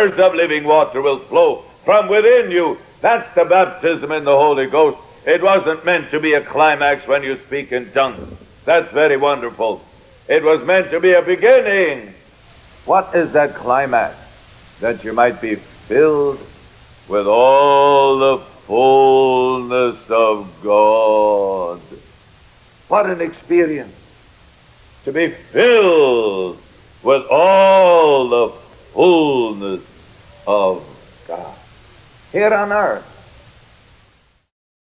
rivers of living water will flow from within you. That's the baptism in the Holy Ghost. It wasn't meant to be a climax when you speak in tongues. That's very wonderful. It was meant to be a beginning. What is that climax? That you might be filled with all the fullness of God. What an experience. To be filled with all the fullness of God. Here on earth,